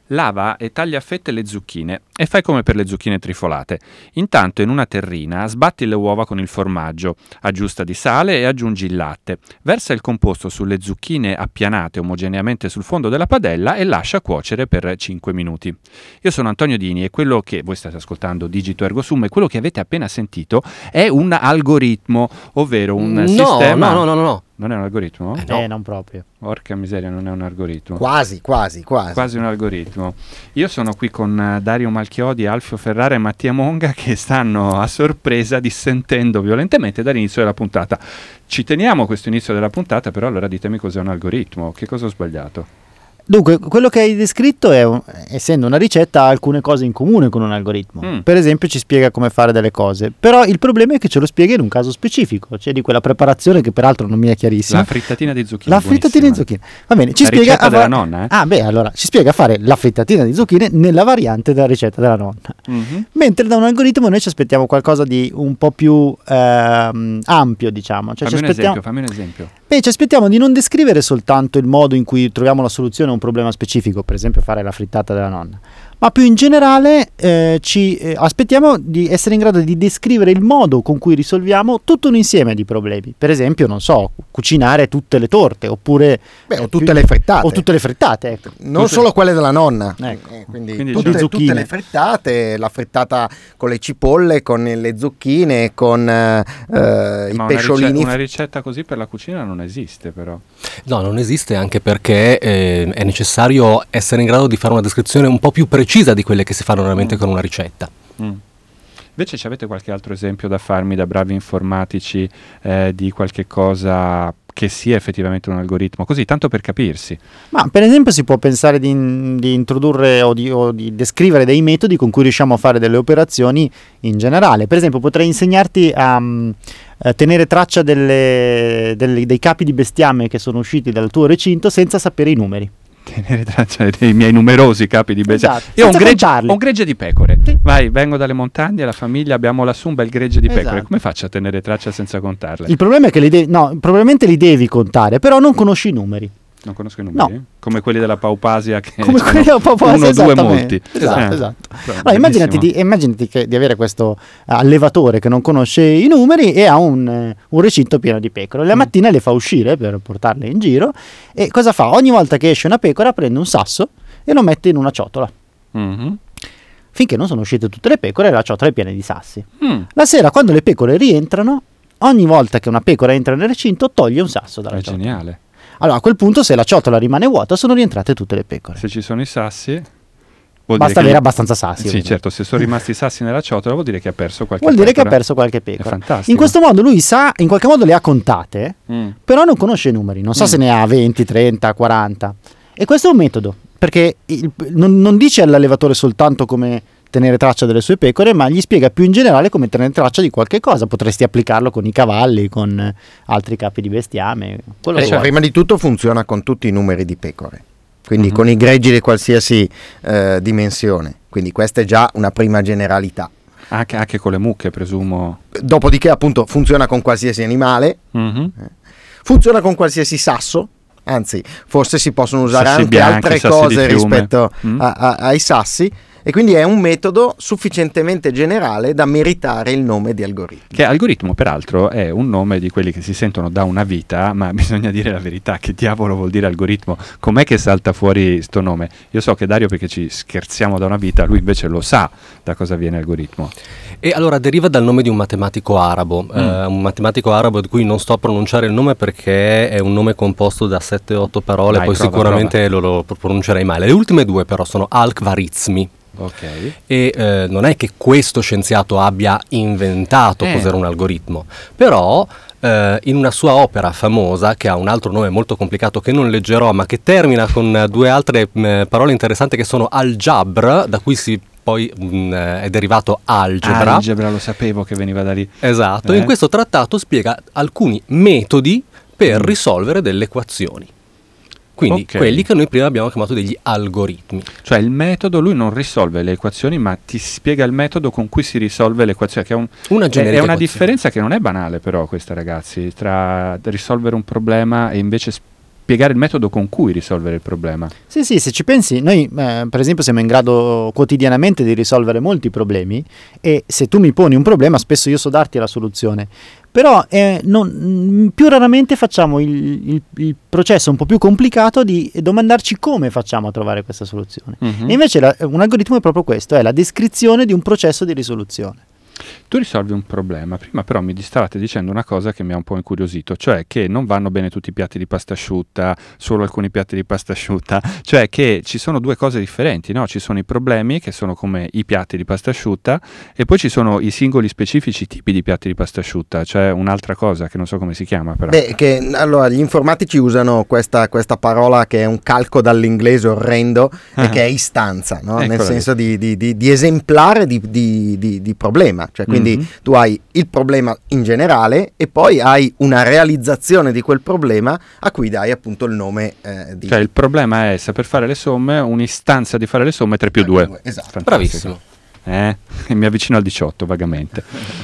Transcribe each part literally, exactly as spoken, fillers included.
Lava e taglia a fette le zucchine e fai come per le zucchine trifolate. Intanto in una terrina sbatti le uova con il formaggio, aggiusta di sale e aggiungi il latte. Versa il composto sulle zucchine appianate omogeneamente sul fondo della padella e lascia cuocere per cinque minuti. Io sono Antonio Dini e quello che voi state ascoltando Digito Ergo Sum e quello che avete appena sentito è un algoritmo, ovvero un no, sistema... No, no, no, no. Non è un algoritmo? Eh, no. eh, non proprio. Porca miseria, non è un algoritmo. Quasi, quasi, quasi. Quasi un algoritmo. Io sono qui con uh, Dario Malchiodi, Alfio Ferrara e Mattia Monga che stanno a sorpresa dissentendo violentemente dall'inizio della puntata. Ci teniamo questo inizio della puntata, però allora ditemi cos'è un algoritmo. Che cosa ho sbagliato? Dunque, quello che hai descritto è, un, essendo una ricetta, ha alcune cose in comune con un algoritmo. Mm. Per esempio ci spiega come fare delle cose, però il problema è che ce lo spiega in un caso specifico, cioè di quella preparazione che peraltro non mi è chiarissima. La frittatina di zucchine. La frittatina di zucchine. Va bene, ci la spiega ricetta a della fa- nonna, eh? Ah, beh, allora ci spiega a fare la frittatina di zucchine nella variante della ricetta della nonna. Mm-hmm. Mentre da un algoritmo noi ci aspettiamo qualcosa di un po' più ehm, ampio, diciamo. Cioè, fammi ci un aspettiamo... esempio, fammi un esempio. Beh, ci aspettiamo di non descrivere soltanto il modo in cui troviamo la soluzione a un problema specifico, per esempio fare la frittata della nonna, ma più in generale eh, ci eh, aspettiamo di essere in grado di descrivere il modo con cui risolviamo tutto un insieme di problemi. Per esempio, non so, cucinare tutte le torte, oppure Beh, o eh, tutte più, le frittate. O tutte le frittate, ecco. Non tutte... solo quelle della nonna. Ecco. Eh, quindi quindi tutte, diciamo... tutte le frittate, la frittata con le cipolle, con le zucchine, con eh, i Ma pesciolini. Una ricetta, una ricetta così per la cucina non esiste, però. No, non esiste, anche perché eh, è necessario essere in grado di fare una descrizione un po' più precisa di quelle che si fanno veramente mm. con una ricetta. Mm. Invece ci avete qualche altro esempio da farmi da bravi informatici eh, di qualche cosa che sia effettivamente un algoritmo, così tanto per capirsi? Ma per esempio si può pensare di, di introdurre o di, o di descrivere dei metodi con cui riusciamo a fare delle operazioni in generale. Per esempio potrei insegnarti a, a tenere traccia delle, delle, dei capi di bestiame che sono usciti dal tuo recinto senza sapere i numeri. Tenere traccia dei miei numerosi capi di bestiame. Esatto. Io ho un, gregge, ho un gregge di pecore. Sì. Vai, vengo dalle montagne, la famiglia, abbiamo lassù un bel gregge di pecore. Esatto. Come faccio a tenere traccia senza contarle? Il problema è che li devi, no, probabilmente li devi contare, però non conosci i numeri. Non conosco i numeri? No. Come quelli della Paupasia che come quelli della Paupasia, uno, due, molti. Esatto, eh. esatto. Allora, immaginati, di, immaginati che, di avere questo allevatore che non conosce i numeri e ha un, eh, un recinto pieno di pecore. La mattina mm. le fa uscire per portarle in giro e cosa fa? Ogni volta che esce una pecora prende un sasso e lo mette in una ciotola. Mm-hmm. Finché non sono uscite tutte le pecore e la ciotola è piena di sassi. Mm. La sera, quando le pecore rientrano, ogni volta che una pecora entra nel recinto toglie un sasso dalla è ciotola. Geniale. Allora a quel punto, se la ciotola rimane vuota, sono rientrate tutte le pecore. Se ci sono i sassi, vuol basta dire avere che... abbastanza sassi. Sì, ovviamente. certo, se sono rimasti i sassi nella ciotola vuol dire che ha perso qualche Vuol dire pecora. che ha perso qualche pecora. È fantastico. In questo modo lui sa, in qualche modo le ha contate, mm. però non conosce i numeri, non sa mm. se ne ha venti, trenta, quaranta. E questo è un metodo, perché il, non, non dice all'allevatore soltanto come tenere traccia delle sue pecore, ma gli spiega più in generale come tenere traccia di qualche cosa. Potresti applicarlo con i cavalli, con altri capi di bestiame. Eh, cioè, prima di tutto funziona con tutti i numeri di pecore, quindi mm-hmm. con i greggi di qualsiasi eh, dimensione, quindi questa è già una prima generalità. Anche, anche con le mucche, presumo. Dopodiché appunto funziona con qualsiasi animale, mm-hmm. eh. funziona con qualsiasi sasso, anzi forse si possono usare sassi anche bianchi, altre sassi cose rispetto mm. a, a, ai sassi. E quindi è un metodo sufficientemente generale da meritare il nome di algoritmo. Che algoritmo, peraltro, è un nome di quelli che si sentono da una vita, ma bisogna dire la verità. Che diavolo vuol dire algoritmo? Com'è che salta fuori sto nome? Io so che Dario, perché ci scherziamo da una vita, lui invece lo sa da cosa viene algoritmo. E allora deriva dal nome di un matematico arabo, mm. eh, un matematico arabo di cui non sto a pronunciare il nome perché è un nome composto da sette otto parole, Dai, poi prova, sicuramente prova. Lo, lo pronuncerei male. Le ultime due però sono Al-Khwarizmi. Okay. E eh, non è che questo scienziato abbia inventato eh. cos'era un algoritmo, però eh, in una sua opera famosa, che ha un altro nome molto complicato che non leggerò, ma che termina con due altre mh, parole interessanti che sono Al-Jabr, da cui si poi mh, è derivato algebra. Algebra, lo sapevo che veniva da lì. Esatto, eh. in questo trattato spiega alcuni metodi per mm. risolvere delle equazioni. Quindi okay. quelli che noi prima abbiamo chiamato degli algoritmi. Cioè il metodo, lui non risolve le equazioni, ma ti spiega il metodo con cui si risolve l'equazione, che è, un, una, è, è una equazione. differenza che non è banale però questa, ragazzi, tra risolvere un problema e invece spiegare il metodo con cui risolvere il problema. Sì, sì, se ci pensi, noi eh, per esempio siamo in grado quotidianamente di risolvere molti problemi, e se tu mi poni un problema spesso io so darti la soluzione, però eh, non, più raramente facciamo il, il, il processo un po' più complicato di domandarci come facciamo a trovare questa soluzione. Mm-hmm. E invece la, un algoritmo è proprio questo, è la descrizione di un processo di risoluzione. Tu risolvi un problema, prima però mi distavate dicendo una cosa che mi ha un po' incuriosito, cioè che non vanno bene tutti i piatti di pasta asciutta, solo alcuni piatti di pasta asciutta, cioè che ci sono due cose differenti, no? Ci sono i problemi che sono come i piatti di pasta asciutta e poi ci sono i singoli specifici tipi di piatti di pasta asciutta, cioè un'altra cosa che non so come si chiama però. Beh, che allora gli informatici usano questa, questa parola che è un calco dall'inglese orrendo Ah. e che è istanza, no? Nel Eccola lì. senso di, di, di, di esemplare di, di, di, di problema, cioè quindi Mhm. tu hai il problema in generale e poi hai una realizzazione di quel problema a cui dai appunto il nome eh, di... Cioè il problema è saper fare le somme, un'istanza di fare le somme tre più due. Esatto. Fantastico. Bravissimo. Eh? E mi avvicino al diciotto vagamente.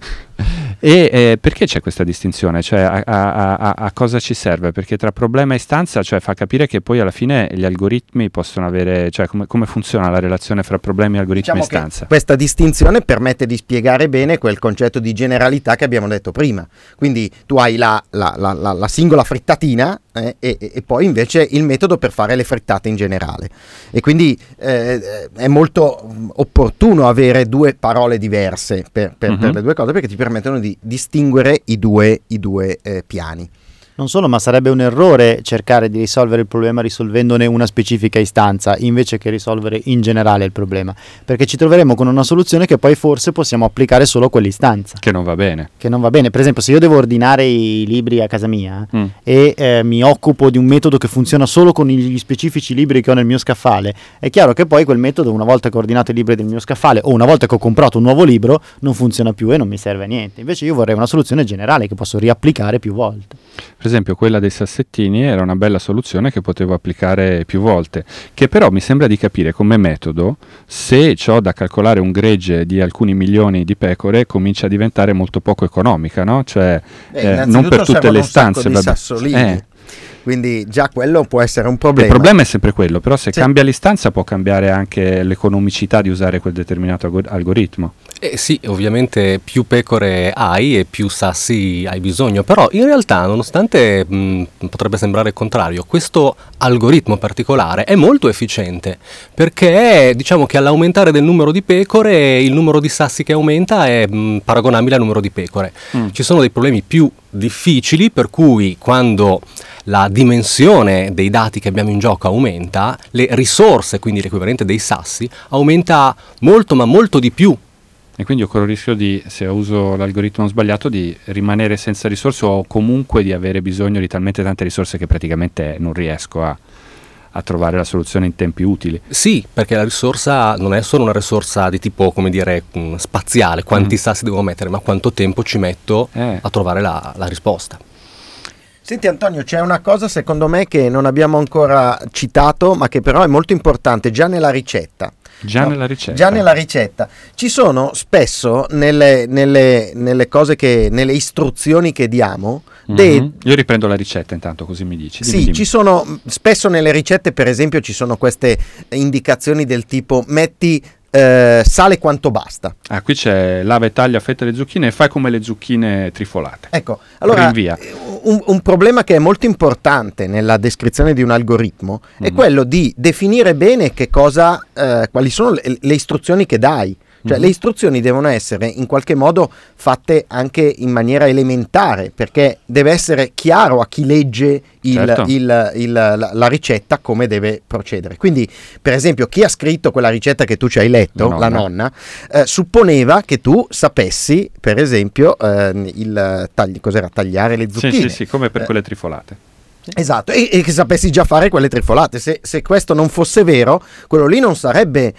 E eh, perché c'è questa distinzione? Cioè a, a, a, a cosa ci serve? Perché tra problema e istanza, cioè fa capire che poi alla fine gli algoritmi possono avere, cioè come, come funziona la relazione fra problemi, algoritmi Diciamo e istanza? che questa distinzione permette di spiegare bene quel concetto di generalità che abbiamo detto prima. Quindi tu hai la, la, la, la, la singola frittatina eh, e, e poi invece il metodo per fare le frittate in generale. E quindi eh, è molto opportuno avere due parole diverse per, per, Mhm. per le due cose, perché ti permettono di distinguere i due, i due eh, piani. Non solo, ma sarebbe un errore cercare di risolvere il problema risolvendone una specifica istanza invece che risolvere in generale il problema, perché ci troveremo con una soluzione che poi forse possiamo applicare solo a quell'istanza, Che non va bene. che non va bene. Per esempio, se io devo ordinare i libri a casa mia Mm. e eh, mi occupo di un metodo che funziona solo con gli specifici libri che ho nel mio scaffale, è chiaro che poi quel metodo, una volta che ho ordinato i libri del mio scaffale o una volta che ho comprato un nuovo libro, non funziona più e non mi serve a niente. Invece io vorrei una soluzione generale che posso riapplicare più volte. Per esempio quella dei sassettini era una bella soluzione che potevo applicare più volte, che però mi sembra di capire come metodo, se ho da calcolare un gregge di alcuni milioni di pecore, comincia a diventare molto poco economica, no? Cioè Beh, eh, non innanzitutto per tutte servono le un sacco istanze. di vabbè. sassolini. Eh, Quindi già quello può essere un il problema. problema è sempre quello, però se Sì. cambia l'istanza può cambiare anche l'economicità di usare quel determinato algo- algoritmo. Eh sì, ovviamente più pecore hai e più sassi hai bisogno, però in realtà nonostante mh, potrebbe sembrare il contrario, questo algoritmo particolare è molto efficiente, perché diciamo che all'aumentare del numero di pecore il numero di sassi che aumenta è mh, paragonabile al numero di pecore. Mm. Ci sono dei problemi più difficili per cui quando la dimensione dei dati che abbiamo in gioco aumenta, le risorse, quindi l'equivalente dei sassi, aumenta molto ma molto di più. E quindi ho corro il rischio di, se uso l'algoritmo sbagliato, di rimanere senza risorse o comunque di avere bisogno di talmente tante risorse che praticamente non riesco a, a trovare la soluzione in tempi utili. Sì, perché la risorsa non è solo una risorsa di tipo, come dire, mh, spaziale, quanti Mm. sassi devo mettere, ma quanto tempo ci metto Eh. a trovare la, la risposta. Senti Antonio, c'è una cosa secondo me che non abbiamo ancora citato, ma che però è molto importante già nella ricetta. Già No, nella ricetta. Già nella ricetta. Ci sono spesso nelle, nelle, nelle cose che, nelle istruzioni che diamo, Mhm. dei, Io riprendo la ricetta intanto, così mi dici. Dimmi, sì, dimmi. ci sono mh, spesso nelle ricette, per esempio, ci sono queste indicazioni del tipo metti eh, sale quanto basta. Ah, qui c'è lava e taglia, fette le zucchine e fai come le zucchine trifolate. Ecco, allora Rinvia. un, un problema che è molto importante nella descrizione di un algoritmo è Mhm. quello di definire bene che cosa, eh, quali sono le, le istruzioni che dai. Cioè Mhm. le istruzioni devono essere in qualche modo fatte anche in maniera elementare, perché deve essere chiaro a chi legge il- Certo. il- il- la, la ricetta come deve procedere. Quindi, per esempio, chi ha scritto quella ricetta che tu ci hai letto, La la nonna. nonna, eh, supponeva che tu sapessi, per esempio, eh, il tagli- cos'era, tagliare le Sì, zucchine. sì, sì, come per Eh, quelle trifolate. Esatto, e, e che sapessi già fare quelle trifolate. Se, se questo non fosse vero, quello lì non sarebbe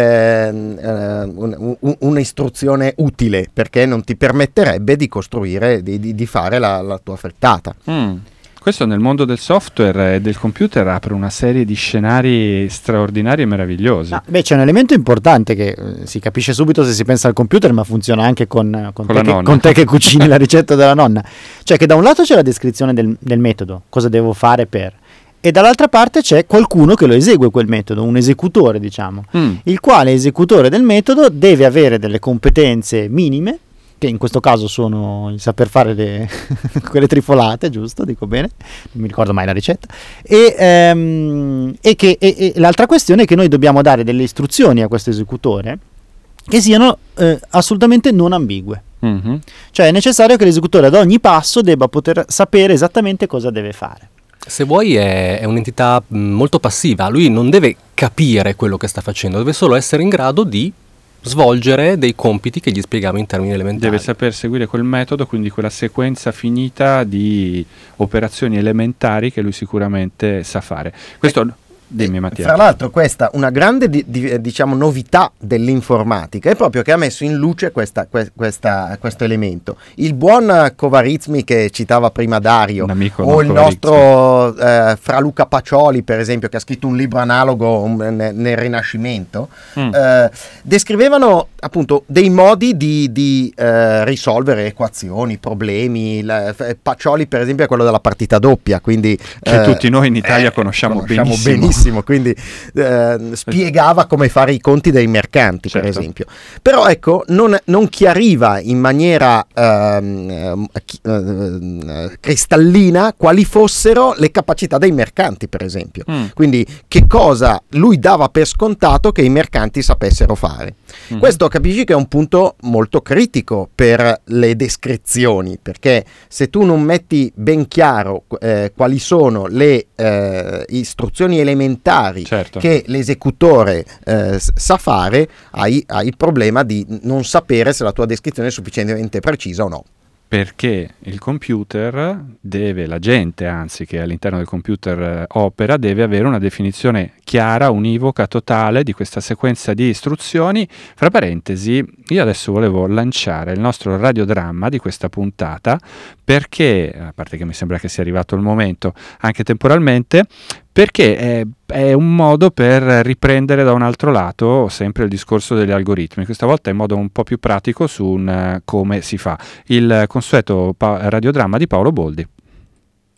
ehm, eh, un- un- un'istruzione utile, perché non ti permetterebbe di costruire, di, di- di fare la, la tua frittata. Mm. Questo nel mondo del software e del computer apre una serie di scenari straordinari e meravigliosi. No, beh, c'è un elemento importante che eh, si capisce subito se si pensa al computer, ma funziona anche con, con, Con te, la che, nonna. con te che cucini la ricetta della nonna. Cioè che da un lato c'è la descrizione del, del metodo, cosa devo fare per, e dall'altra parte c'è qualcuno che lo esegue quel metodo, un esecutore diciamo, Mm. il quale esecutore del metodo deve avere delle competenze minime, che in questo caso sono il saper fare le quelle trifolate, giusto? Dico bene? Non mi ricordo mai la ricetta. E, ehm, e che e, e l'altra questione è che noi dobbiamo dare delle istruzioni a questo esecutore che siano eh, assolutamente non ambigue. Mhm. Cioè è necessario che l'esecutore ad ogni passo debba poter sapere esattamente cosa deve fare. Se vuoi è, è un'entità mh, molto passiva, lui non deve capire quello che sta facendo, deve solo essere in grado di svolgere dei compiti che gli spiegavo in termini elementari. Deve saper seguire quel metodo, quindi quella sequenza finita di operazioni elementari che lui sicuramente sa fare. Questo, dimmi Mattia. Fra l'altro questa una grande di, di, diciamo novità dell'informatica è proprio che ha messo in luce questa, que, questa, questo elemento. Il buon Covarizmi che citava prima Dario, Un amico o non il Covarizmi. nostro eh, Fra Luca Pacioli per esempio, che ha scritto un libro analogo um, ne, nel Rinascimento, Mm. eh, descrivevano appunto dei modi di, di eh, risolvere equazioni, problemi. La, Pacioli per esempio è quello della partita doppia, quindi Che eh, tutti noi in Italia eh, conosciamo, conosciamo benissimo. benissimo. Quindi eh, spiegava come fare i conti dei mercanti, Certo. per esempio. Però ecco, non, non chiariva in maniera ehm, chi- eh, cristallina quali fossero le capacità dei mercanti, per esempio. Mm. Quindi che cosa lui dava per scontato che i mercanti sapessero fare. Mhm. Questo capisci che è un punto molto critico per le descrizioni, perché se tu non metti ben chiaro eh, quali sono le eh, istruzioni elementari Certo. che l'esecutore eh, s- sa fare, hai, hai il problema di non sapere se la tua descrizione è sufficientemente precisa o no. Perché il computer deve, la gente anzi che all'interno del computer eh, opera, deve avere una definizione chiara, univoca, totale di questa sequenza di istruzioni. Fra parentesi, io adesso volevo lanciare il nostro radiodramma di questa puntata perché, a parte che mi sembra che sia arrivato il momento anche temporalmente, perché è, è un modo per riprendere da un altro lato sempre il discorso degli algoritmi, questa volta in modo un po' più pratico su un, uh, come si fa. Il consueto pa- radiodramma di Paolo Boldi.